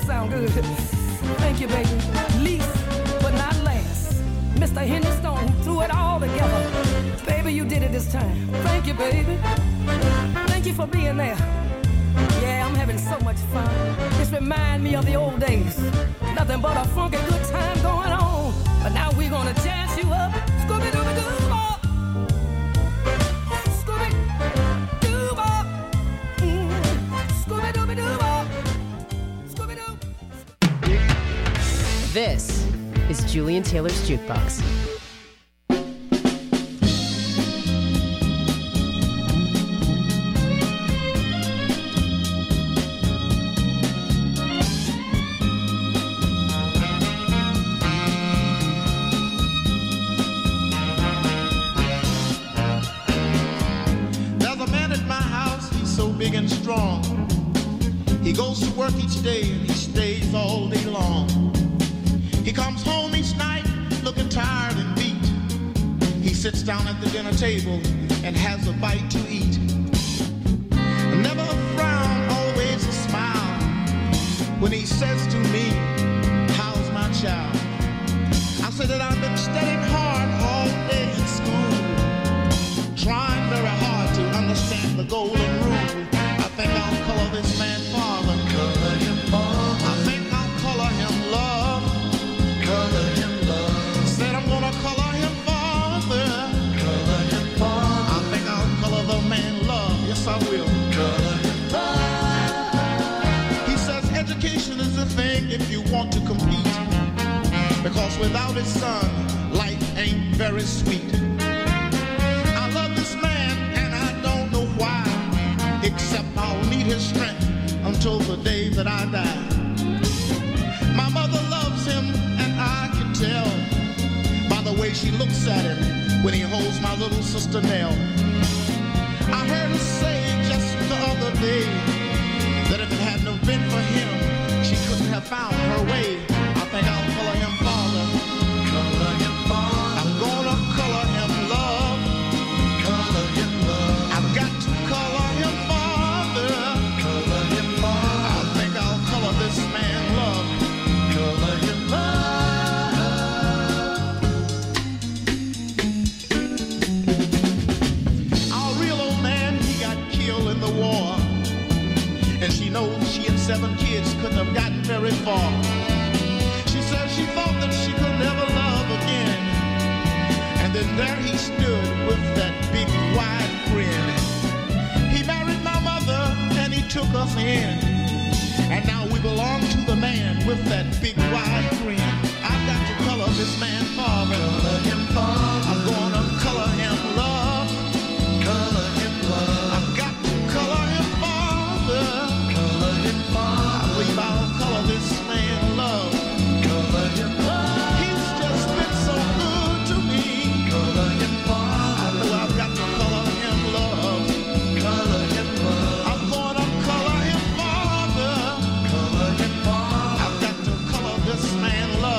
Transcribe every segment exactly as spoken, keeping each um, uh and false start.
sound good. Thank you, baby. Least but not last, Mister Henry Stone, who threw it all together. Baby, you did it this time. Thank you, baby. Thank you for being there. Yeah, I'm having so much fun. This reminds me of the old days. Nothing but a funky good time going on. But now we're gonna jazz you up. Scooby-Dooby-Doo-Bop. Scooby-Dooby-Doo-Bop. Mm. Scooby-Dooby-Doo-Bop. Scooby-Doo. This is Julian Taylor's Jukebox. Big and strong. He goes to work each day and he stays all day long. He comes home each night looking tired and beat. He sits down at the dinner table and has a bite to eat. Never a frown, always a smile when he says to me, how's my child? I said that I've been studying hard all day in school, trying very hard to understand the golden rule. I think I'll color this man father. Color him father. I think I'll color him love. Color him love. Said I'm gonna color him father. Color him father. I think I'll color the man love. Yes, I will. Color him father. He says education is the thing if you want to compete, because without his son, life ain't very sweet. I love this man and I don't know why, except I'll need his strength until the day that I die. My mother loves him and I can tell by the way she looks at him when he holds my little sister Nell. I heard her say just the other day that if it hadn't have been for him, she couldn't have found her way. I think I'll color him father. Color him father. I'm gonna color him love. Color him love. I've got to color him father. Color him father. I think I'll color this man love. Color him love. Our real old man, he got killed in the war, and she knows she and seven kids couldn't have gotten very far. She said she thought that she could never love again, and then there he stood with that big wide grin. He married my mother and he took us in, and now we belong to the man with that big wide grin. I've got to color this man father. Color him father. I'm gonna color him love. Color him love. I've got to color him father. Color him father. I believe I'll color this man love. Color him love. He's just been so good to me. Color him father. I know I've got to color him love. Color him love. I'm gonna color him father. Color him father. I've got to color this man love.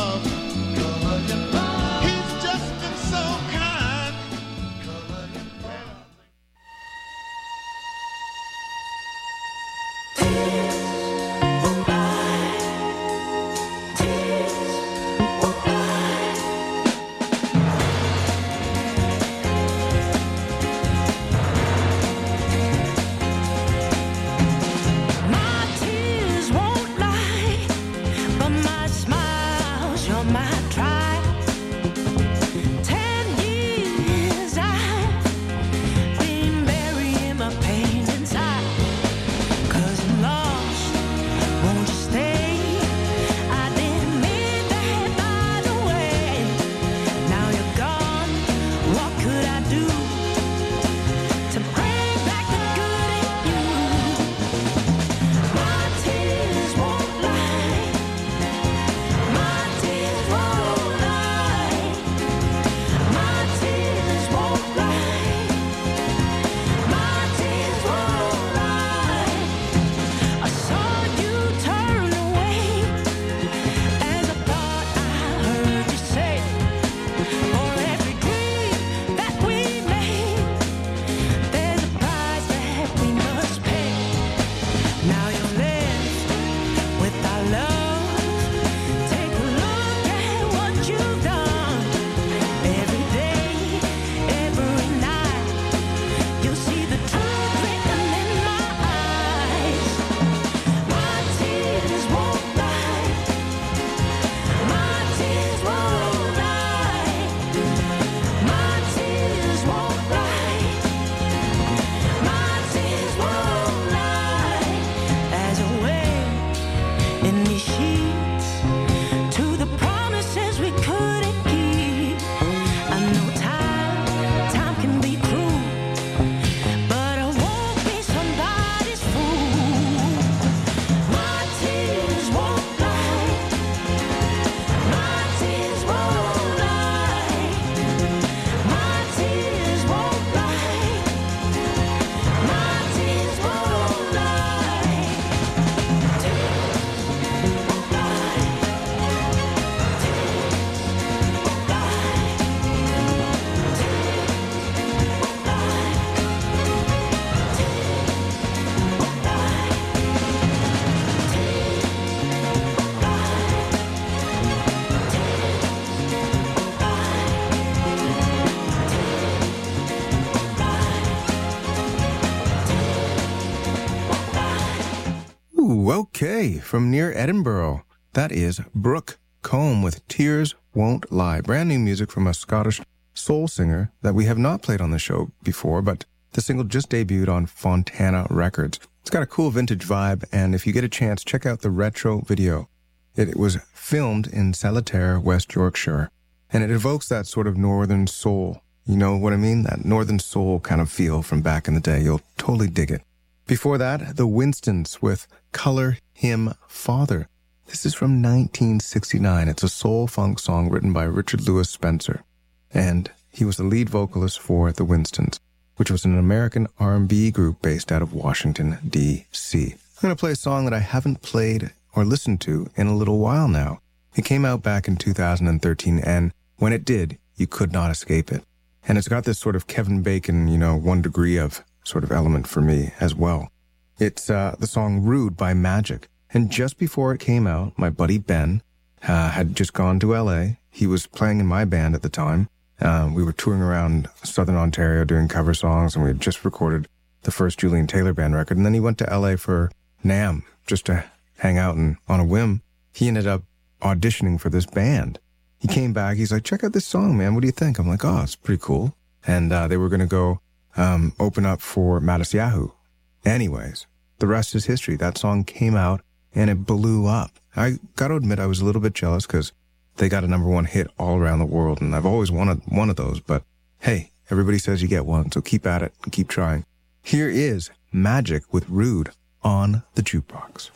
Okay, from near Edinburgh, that is Brooke Combe with Tears Won't Lie. Brand new music from a Scottish soul singer that we have not played on the show before, but the single just debuted on Fontana Records. It's got a cool vintage vibe, and if you get a chance, check out the retro video. It was filmed in Saltaire, West Yorkshire, and it evokes that sort of northern soul. You know what I mean? That northern soul kind of feel from back in the day. You'll totally dig it. Before that, the Winstons with Color Him Father. This is from nineteen sixty-nine. It's a soul funk song written by Richard Louis Spencer. And he was the lead vocalist for the Winstons, which was an American R and B group based out of Washington, D C I'm going to play a song that I haven't played or listened to in a little while now. It came out back in two thousand thirteen, and when it did, you could not escape it. And it's got this sort of Kevin Bacon, you know, one degree of sort of element for me as well. It's uh, the song Rude by Magic. And just before it came out, my buddy Ben uh, had just gone to L A. He was playing in my band at the time. Uh, we were touring around Southern Ontario doing cover songs, and we had just recorded the first Julian Taylor Band record. And then he went to L A for NAMM just to hang out, and on a whim, he ended up auditioning for this band. He came back. He's like, check out this song, man. What do you think? I'm like, oh, it's pretty cool. And uh, they were going to go um, open up for Matisyahu. Anyways, the rest is history. That song came out and it blew up. I got to admit, I was a little bit jealous because they got a number one hit all around the world, and I've always wanted one of those. But hey, everybody says you get one, so keep at it and keep trying. Here is Magic with Rude on the Jukebox.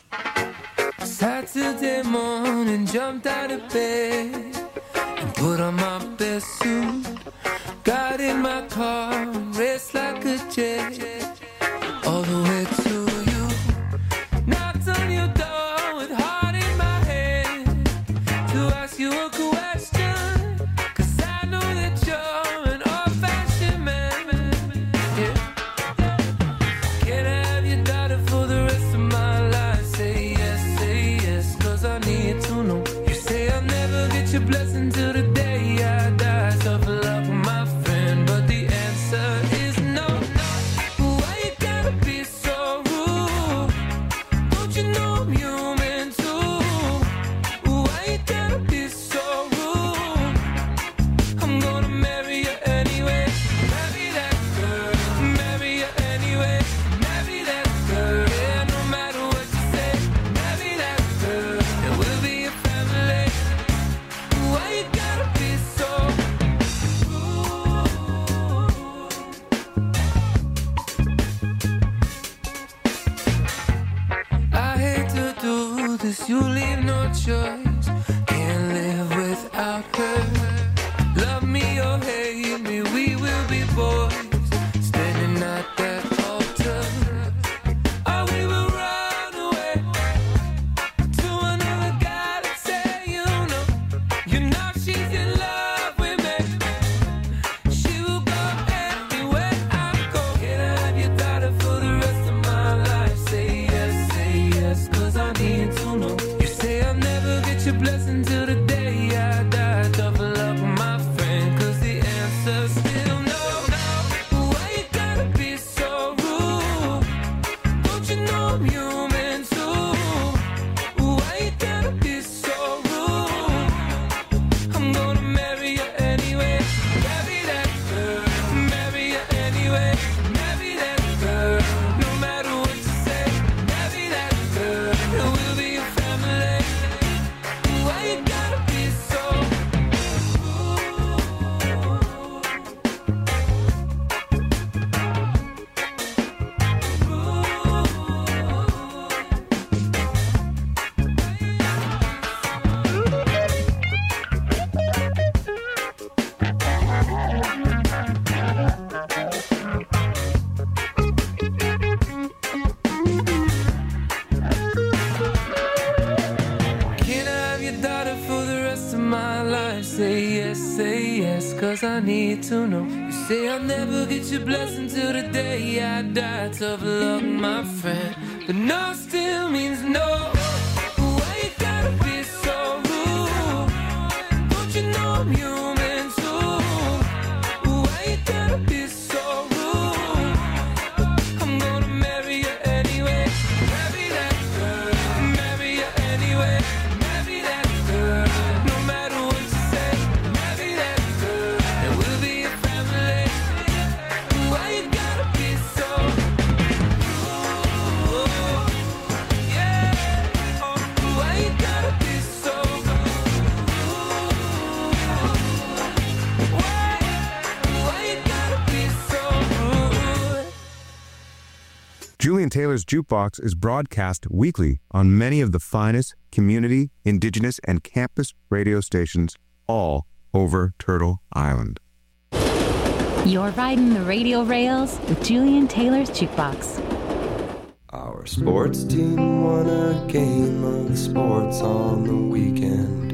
Saturday morning, jumped out of bed and put on my best suit. Got in my car and raced like a jet all the way to you. Knocked on your door with heart in my hand to ask you a question, 'cause I know that you're an old-fashioned man. Yeah. Can I have your daughter for the rest of my life? Say yes, say yes, 'cause I need to know. You say I'll never get your blessing till the day I die. Tough love for my friend, but the answer is no, no. Why you gotta be so rude? Don't you know I'm human too? Why you gotta be so rude? I'm gonna marry you anyway. Marry that girl. Marry you anyway. Marry that girl. Yeah, no matter what you say. Marry that girl. And we'll be a family. Why you gotta be so rude? I hate to do this, you leave no choice. Can't live without her. Love me or hate me, we will be boys. Standing at that altar. Or we will run away to another guy that say you know. You know she's in love with me. She will go anywhere I go. Can I have your daughter for the rest of my life? Say yes, say yes, 'cause I need to know. You say I'll never get your blessing till the day I die. Tough love for my friend, 'cause the answer's still no. Why you gotta be so rude? Don't you know I'm human too? Why you gotta be so rude? I'm gonna marry you anyway. Marry that girl. Marry you anyway. Marry that girl. No matter what you say. Marry that girl. And we'll be a family. Why you gotta be so Can I have your daughter for the rest of my life? Say yes, say yes, 'cause I need to know. You say I'll never get your blessing till the day I die. Tough luck, my friend, but no still means no. Why you gotta be so rude? Don't you know I'm human too? Why you gotta be so rude? I'm gonna marry you anyway. Marry that girl. Julian Taylor's Jukebox is broadcast weekly on many of the finest community, indigenous, and campus radio stations all over Turtle Island. You're riding the radio rails with Julian Taylor's Jukebox. Our sports team won a game of sports on the weekend,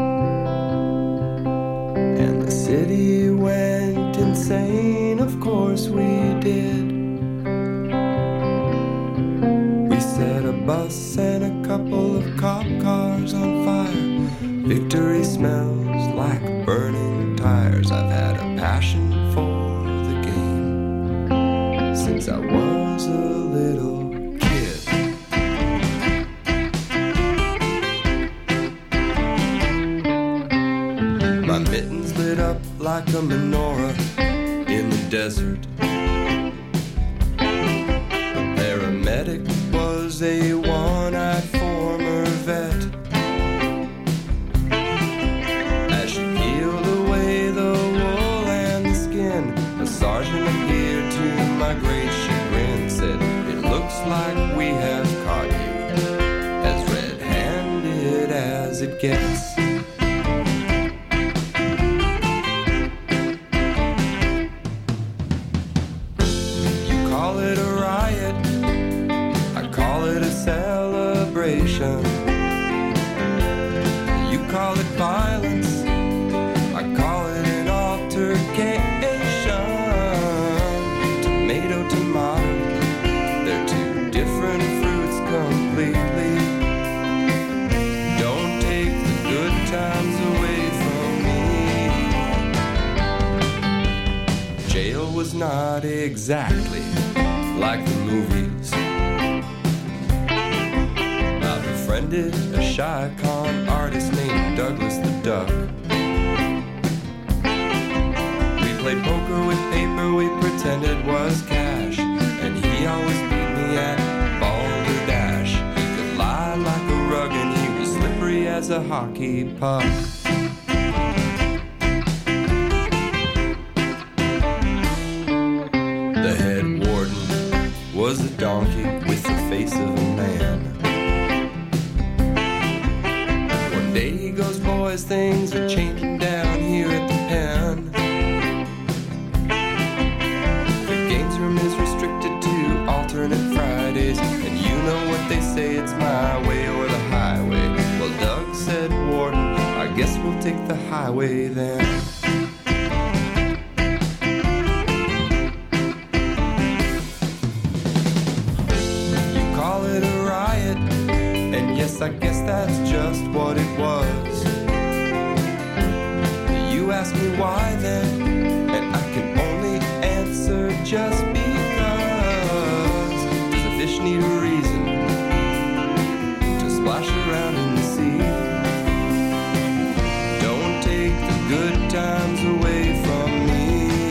and the city went insane, of course we did. We set a bus and a couple of cop cars on fire. Victory smells like burning tires. I've had a passion for the game since I was a little mittens lit up like a menorah in the desert. A paramedic was a one-eyed former vet. As she peeled away the wool and the skin, a sergeant appeared to my great chagrin, said, "It looks like we have caught you, as red-handed as it gets." You call it violence, I call it an altercation. Tomato, tomato, they're two different fruits completely. Don't take the good times away from me. Jail was not exactly like the movies. Befriended a shy con artist named Douglas the Duck. We played poker with paper we pretended was cash, and he always beat me at balderdash. He could lie like a rug and he was slippery as a hockey puck. The head warden was a donkey with the face of a man. Day he goes, boys, things are changing down here at the pen. The games room is restricted to alternate Fridays, and you know what they say, it's my way or the highway. Well, Doug said, warden, I guess we'll take the highway then. You call it a riot, and yes, I guess that's just what it was. You ask me why then, and I can only answer just because. Does a fish need a reason to splash around in the sea? Don't take the good times away from me.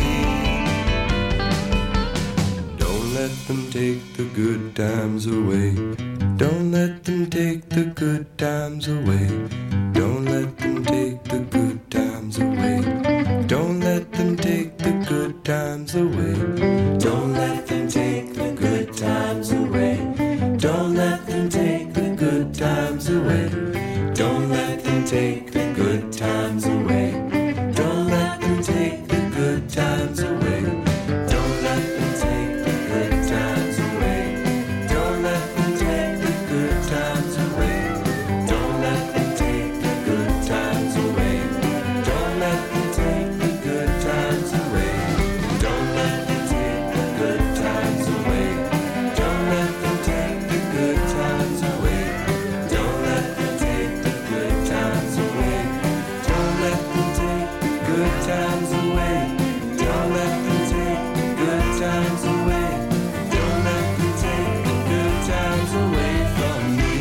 Don't let them take the good times away. Don't let them take the good times away. Don't let them take the good times away. Don't let them take the good times away. Don't let them take the good times away. Don't let them take the good times away. Don't let them take the good times away. Don't let them take the good times away. Don't let them take the good times away. Don't let them take the good times away. Don't let them take the good times away. Don't let them take the good times away. Don't let them take the good times away. Don't let them take the good times away. Don't let them take the good times away. Don't let them take the good times away. Don't let them take the good times away. Don't let them take the good times away from me.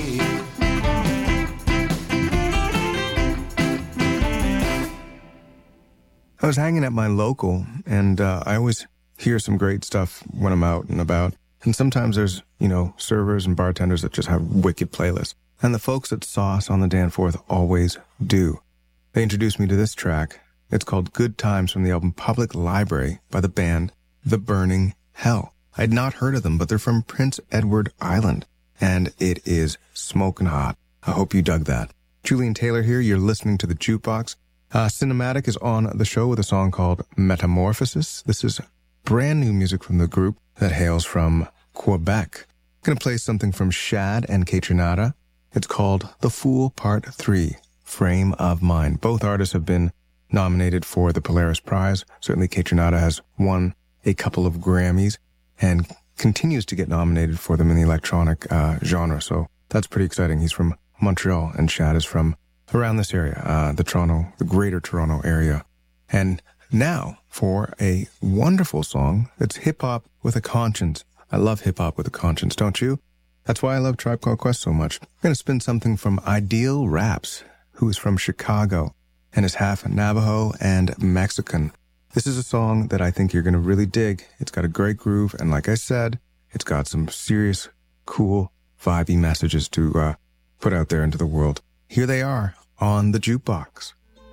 I was hanging at my local, and uh, I always hear some great stuff when I'm out and about. And sometimes there's, you know, servers and bartenders that just have wicked playlists. And the folks at Sauce on the Danforth always do. They introduced me to this track. It's called Good Times from the album Public Library by the band The Burning Hell. I had not heard of them, but they're from Prince Edward Island, and it is smoking hot. I hope you dug that. Julian Taylor here. You're listening to The Jukebox. Uh, Cinematic is on the show with a song called Metamorphosis. This is brand new music from the group that hails from Quebec. I'm going to play something from Shad and Kaytranada. It's called The Fool Part three, Frame of Mind. Both artists have been nominated for the Polaris Prize. Certainly Kaytranada has won a couple of Grammys and continues to get nominated for them in the electronic uh, genre. So that's pretty exciting. He's from Montreal and Shad is from around this area, uh, the Toronto, the greater Toronto area. And now for a wonderful song that's hip-hop with a conscience. I love hip-hop with a conscience, don't you? That's why I love Tribe Called Quest so much. I'm going to spin something from Ideal Raps, who is from Chicago and is half Navajo and Mexican. This is a song that I think you're going to really dig. It's got a great groove, and like I said, it's got some serious, cool, vibey messages to uh, put out there into the world. Here they are on The Jukebox.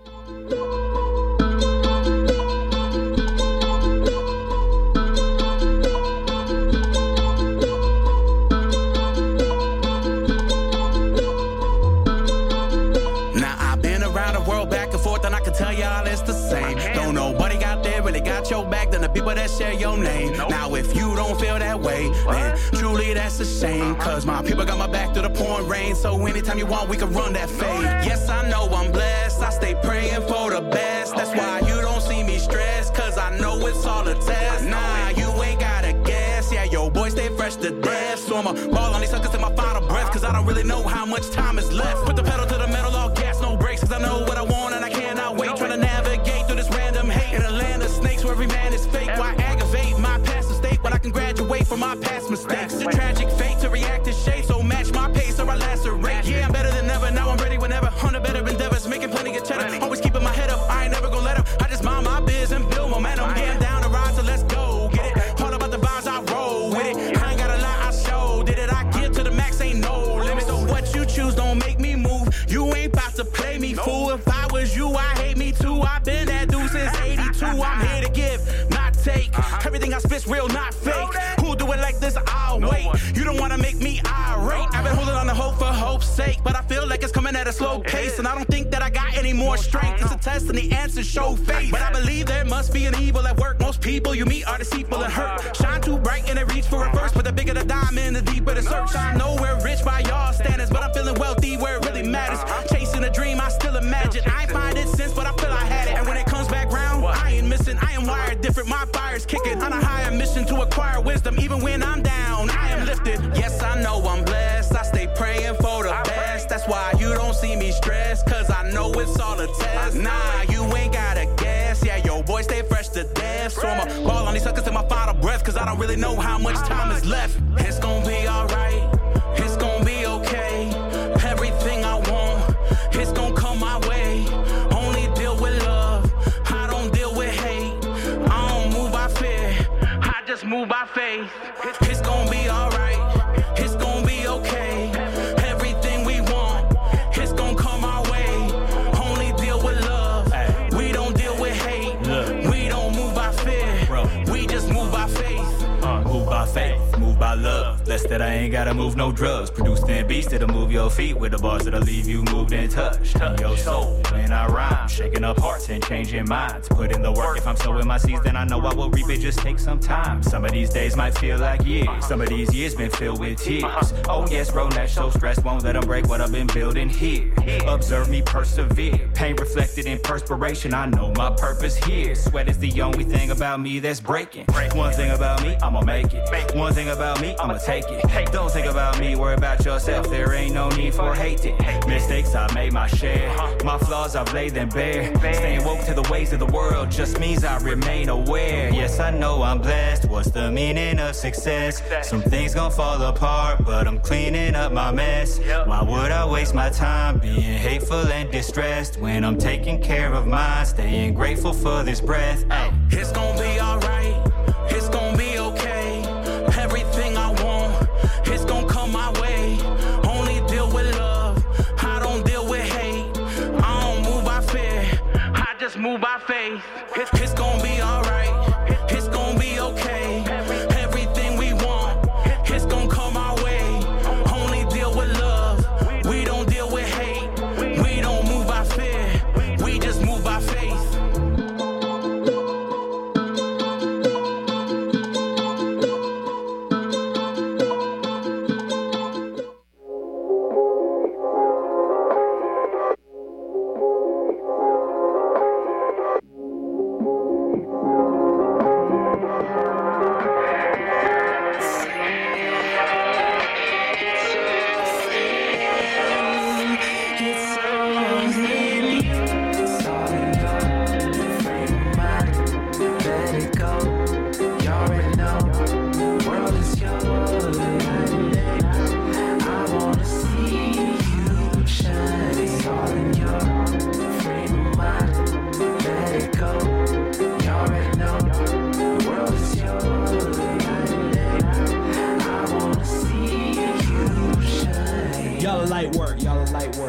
Tell y'all it's the same. Don't nobody got there really got your back than the people that share your name. Nope. Now if you don't feel that way, what? Then truly that's a shame. Cause my people got my back through the pouring rain. So anytime you want, we can run that fade. Yes, I know I'm blessed. I stay praying for the best. That's okay. Why you don't see me stressed. Cause I know it's all a test. Nah, you ain't gotta guess. Yeah, yo, boy, stay fresh to death. So I'ma ball on these suckers in my final breath. Cause I don't really know how much time is left. Put the pedal to the metal, all gas, no brakes. Cause I know what I want and I cannot wait. Trying to navigate through this random hate in a land of snakes where every man is fake. Why aggravate my past mistake when I can graduate from my past mistakes? It's a tragic fate to react to shape, so match my pace or I lacerate. Yeah, I'm better than ever, now I'm ready whenever. On the better endeavors, making plenty of cheddar. Always keeping my head up, I ain't never gonna let up. I just mind my biz and build momentum. Yeah, I'm down to ride, so let's go get it. All about the vibes, I roll with it. I ain't gotta lie, I show did it. I give to the max, ain't no limit. So what you choose don't make me move. You ain't about to play me, fool. If I was you, I hate me too. I've been that dude since eighty-two. I'm here to give, not take. Everything I spit's real, not fake. Who'll do it like this? I'll wait. You don't wanna make me irate. I've been holding on to hope for hope's sake, but I feel like it's coming at a slow pace, and I don't think that I got any more strength. It's a test and the answers show faith, but I believe there must be an evil at work. Most people you meet are deceitful and hurt. Shine too bright and they reach for a verse, but the bigger the diamond, the deeper the search. I know we're rich by y'all standards, but I'm feeling wealthy where it really matters. Chasing a dream, I still imagine. I ain't find it since, but I feel I had it. And when it comes back round, I ain't missing. I am wired different. My fire's kicking. On a higher mission to acquire wisdom. Even when I'm down, I am lifted. Yes, I know I'm blessed. I stay praying for the best. That's why you don't see me stressed. Cause I know it's all a test. Nah, you ain't gotta guess. Yeah, yo, boy, stay fresh to death. So I'ma ball on these suckers in my final breath. Cause I don't really know how much time is left. It's gonna be alright. It's gonna be okay. Everything I want, it's gonna come my way. Only deal with love, I don't deal with hate. I don't move by fear, I just move by faith. It's gonna be alright, it's gonna be okay. Everything we want, it's gonna come our way. Only deal with love, we don't deal with hate. We don't move by fear, we just move by faith. Uh, move by faith, move by love. Less that I ain't gotta move no drugs. Produced in beats that'll move your feet with the bars that'll leave you moved and touched. In your soul, when I rhyme, shaking up hearts and changing minds. Put in the work, if I'm sowing my seeds, then I know I will reap it. Just take some time. Some of these days might feel like years. Some of these years been filled with tears. Oh yes, bro, that's so stressed, won't let them break what I've been building here. Observe me persevere. Pain reflected in perspiration. I know my purpose here. Sweat is the only thing about me that's breaking. One thing about me, I'ma make it. One thing about me, I'ma take it. Don't think about me, worry about yourself. There ain't no need for hating. Mistakes, I made my share. My flaws, I've laid them bare. Staying woke to the ways of the world just means I remain aware. Yes, I know I'm blessed. What's the meaning of success? Some things gon' fall apart, but I'm cleaning up my mess. Why would I waste my time being hateful and distressed when I'm taking care of mine, staying grateful for this breath? Ay. It's gon' be alright. It's gon' be okay. Everything I want, it's gon' come my way. Only deal with love, I don't deal with hate. I don't move by fear, I just move by faith. It's, it's gon' be alright, it's gon' be okay. Everything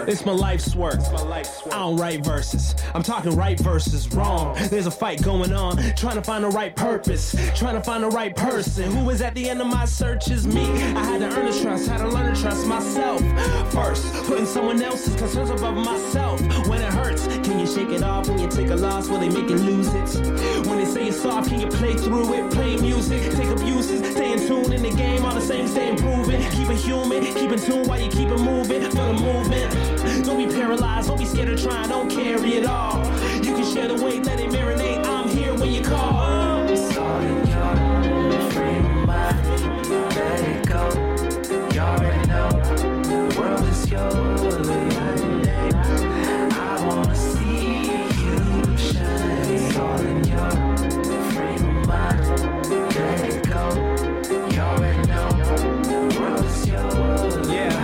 It's my life's work. I don't write verses. I'm talking right verses wrong. There's a fight going on, trying to find the right purpose, trying to find the right person. Who is at the end of my search is me. I had to earn the trust, had to learn to trust myself first. Putting someone else's concerns above myself. When it hurts, can you shake it off? When you take a loss, will they make you lose it? When they say you're soft, can you play through it? Play music, take abuses, stay in tune in the game. All the same, stay improving. Keep it human, keep in tune while you keep it moving. Feel the movement. Don't be paralyzed, don't be scared of trying, don't carry it all. You can share the weight, let it marinate. I'm here when you call. It's all in your frame of mind. Let it go. You already know the world is yours. I wanna see you shine. It's all in your frame of mind. Let it go. You already know the world is yours. Yeah.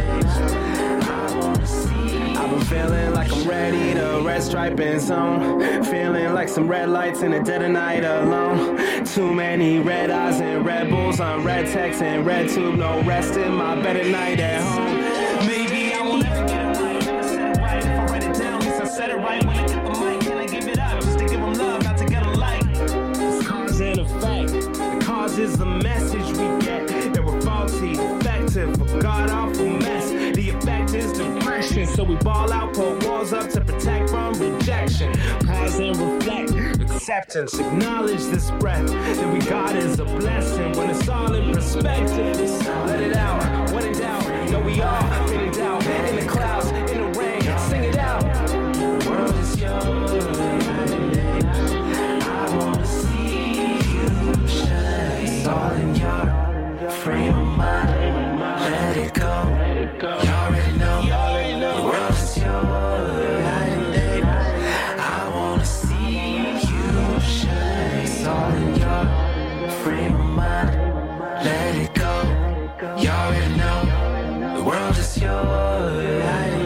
I've been feeling like I'm ready to red stripe in zone. Feeling like some red lights in the dead of night alone. Too many red eyes and red bulls on red text and red tube. No rest in my bed at night at home. Maybe I won't ever get it right. Never said it right. If I write it down, at least I said it right. When I get the mic, can I give it up? Just to give them love, not to get a like. It's cause and effect. The cause is the message we get. That we're faulty, defective, a god-awful mess. The effect is depression. So we ball out, put walls up to protect from rejection. Pause and reflect. Acceptance, acknowledge this breath that we got is a blessing. When it's all in perspective, let it out, when in doubt. No, we all in doubt. In the clouds, in the rain, sing it out. The world is yours. I wanna see you shine. It's all in your frame of mind. Let it go. You already know the world is yours. I wanna see you shine. It's all in your frame of mind. Let it go. You already know the world is yours.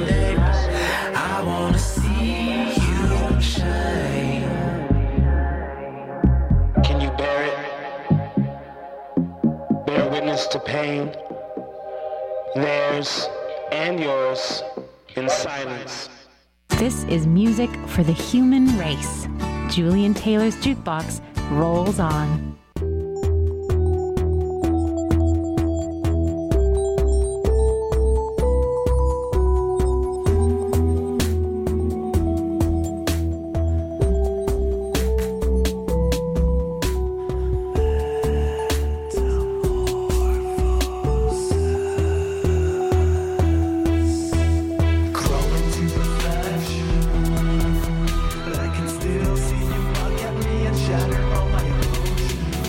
I wanna see you shine. Can you bear it? Bear witness to pain. Theirs and yours in silence. This is music for the human race. Julian Taylor's Jukebox rolls on. But I can still see you look at me and shatter all my illusions.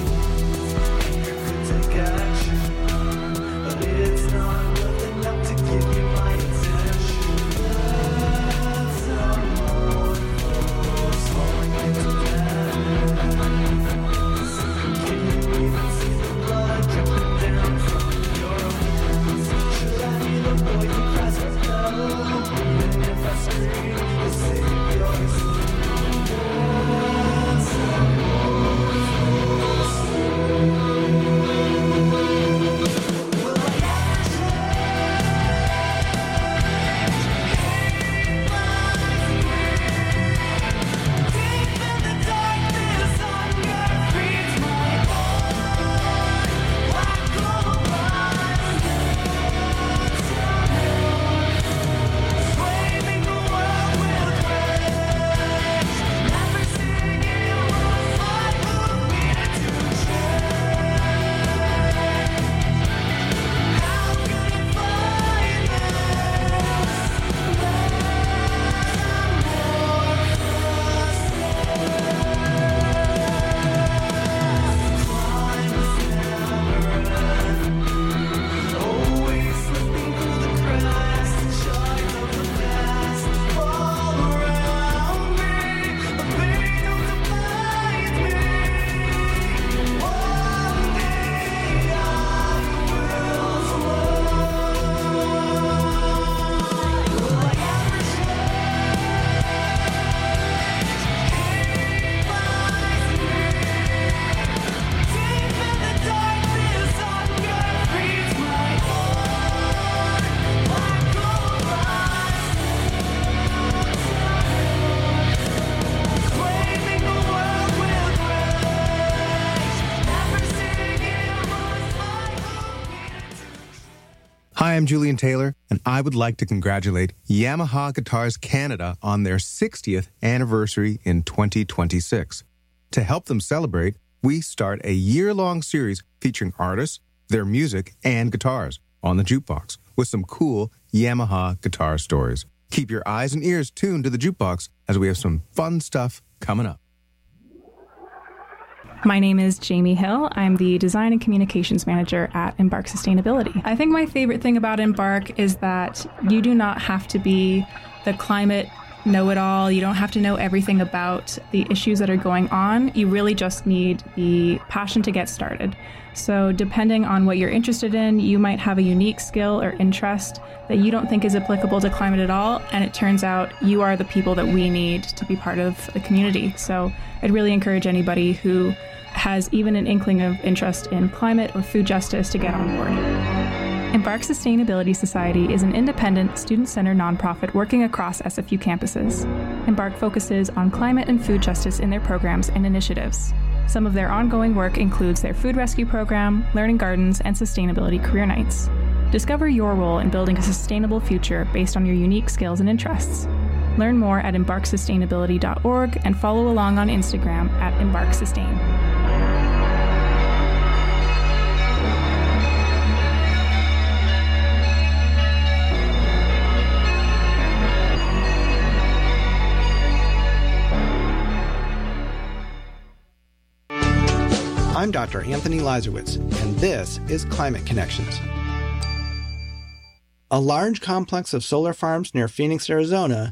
Hi, I'm Julian Taylor, and I would like to congratulate Yamaha Guitars Canada on their sixtieth anniversary in twenty twenty-six. To help them celebrate, we start a year-long series featuring artists, their music, and guitars on the Jukebox with some cool Yamaha guitar stories. Keep your eyes and ears tuned to the Jukebox as we have some fun stuff coming up. My name is Jamie Hill. I'm the Design and Communications Manager at Embark Sustainability. I think my favorite thing about Embark is that you do not have to be the climate know-it-all. You don't have to know everything about the issues that are going on. You really just need the passion to get started. So depending on what you're interested in, you might have a unique skill or interest that you don't think is applicable to climate at all, and it turns out you are the people that we need to be part of the community. So I'd really encourage anybody who has even an inkling of interest in climate or food justice to get on board. Embark Sustainability Society is an independent, student-centered nonprofit working across S F U campuses. Embark focuses on climate and food justice in their programs and initiatives. Some of their ongoing work includes their food rescue program, learning gardens, and sustainability career nights. Discover your role in building a sustainable future based on your unique skills and interests. Learn more at embark sustainability dot org and follow along on Instagram at embark sustain. I'm Doctor Anthony Lazarowitz, and this is Climate Connections. A large complex of solar farms near Phoenix, Arizona